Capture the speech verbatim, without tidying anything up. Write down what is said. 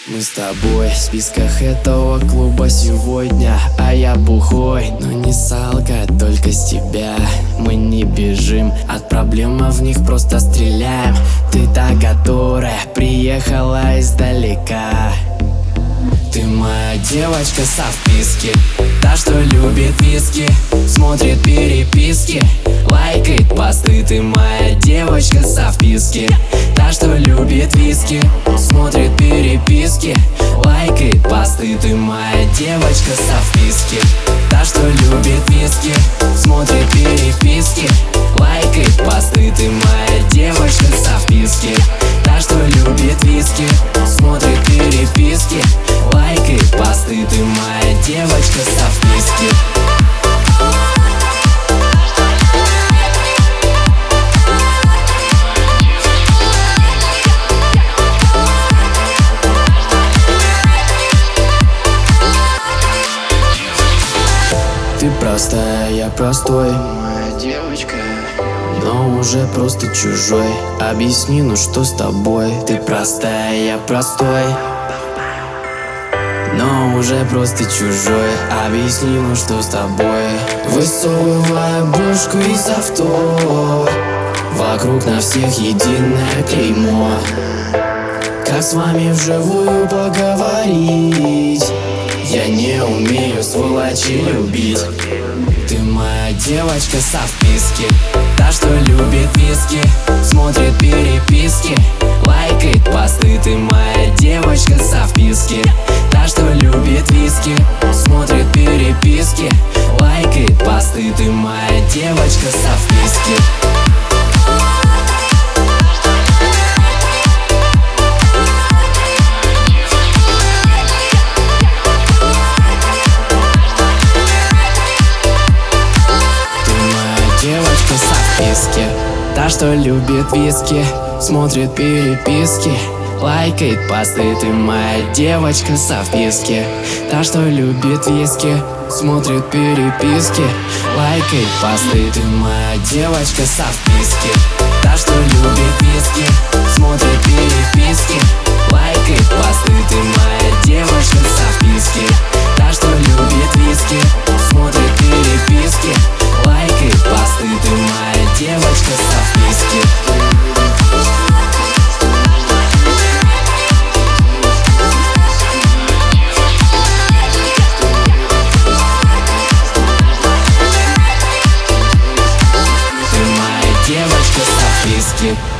Мы с тобой в списках этого клуба сегодня, а я бухой, но не салка, только с тебя. Мы не бежим от проблем, а в них просто стреляем. Ты та, которая приехала издалека. Ты моя девочка со вписки, та, что любит виски, смотрит переписки, лайкает посты. Ты моя девочка со вписки, та, что любит виски, смотрит переписки, лайкает посты. Ты моя девочка со вписки, та, что любит виски, смотрит переписки, лайкает посты. Ты моя девочка со вписки, та, что любит виски, смотрит переписки, лайкает посты. Ты моя девочка со вписки. Ты простая, я простой, моя девочка, но уже просто чужой. Объясни, ну что с тобой? Ты простая, я простой, но уже просто чужой. Объясни, ну что с тобой? Высовывая бошку из авто, вокруг на всех единое клеймо. Как с вами вживую поговорить? Я не умею сволочи любить. Ты моя девочка со вписки, та, что любит виски, смотрит переписки, лайкает посты. Ты моя девочка со вписки, та, что любит виски, смотрит переписки, лайкает посты. Ты моя девочка со вписки. Девочка со вписки, та, что любит виски, смотрит переписки, лайкает посты. Ты моя девочка со вписки, та, что любит виски, смотрит переписки, лайкает посты. Ты моя девочка со вписки, та, что любит виски, смотрит переписки, лайкает посты. Ты моя девочка со вписки, та, что любит виски, смотрит переписки, лайкает посты. Ты моя девочка со вписки. Ты моя девочка со вписки.